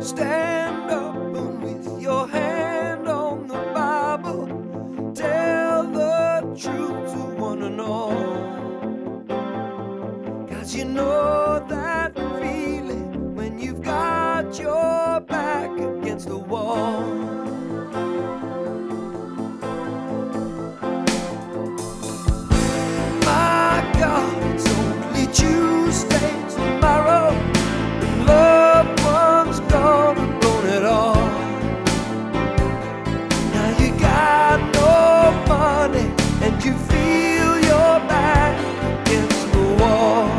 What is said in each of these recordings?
Stand up and with your hand on the Bible, tell the truth to one and all. 'Cause you know that feeling when you've got your back against the wall. My God, it's only Tuesday tomorrow, and loved ones gone and blown it all. Now you got no money and you feel your back against the wall.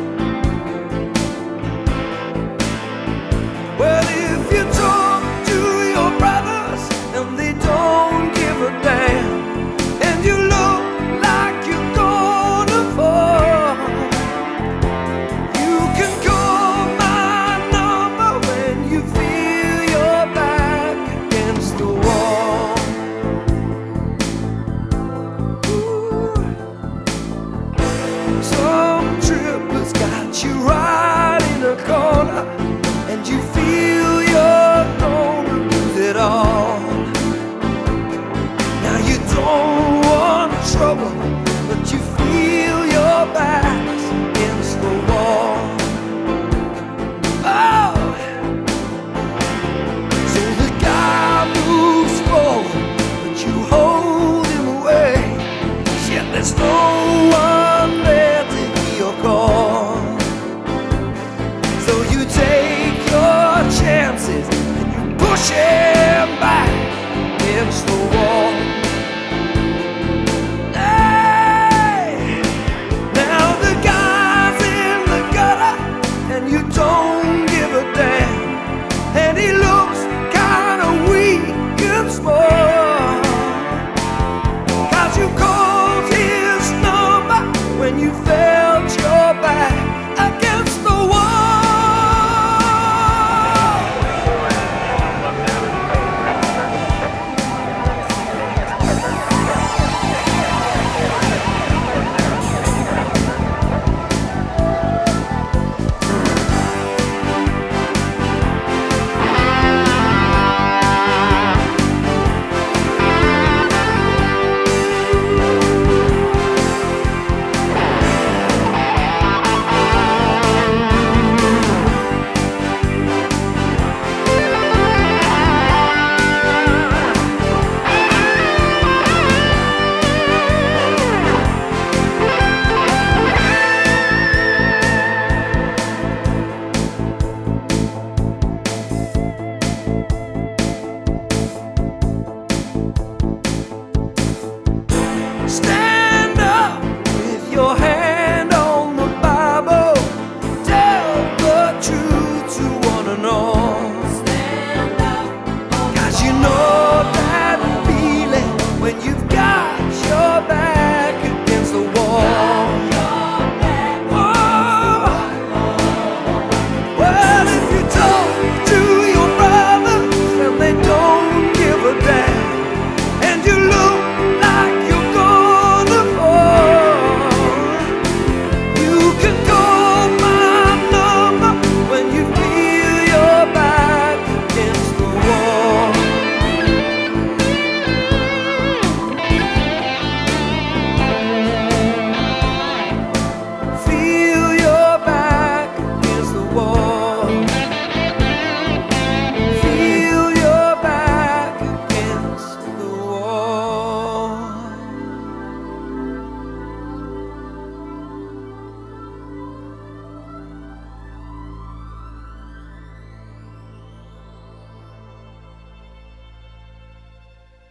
Well, if you talk to your brothers and they don't give a damn, and you look like you're gonna fall, you can call my number when you feel your back against the wall. Ooh. Some trippers got you right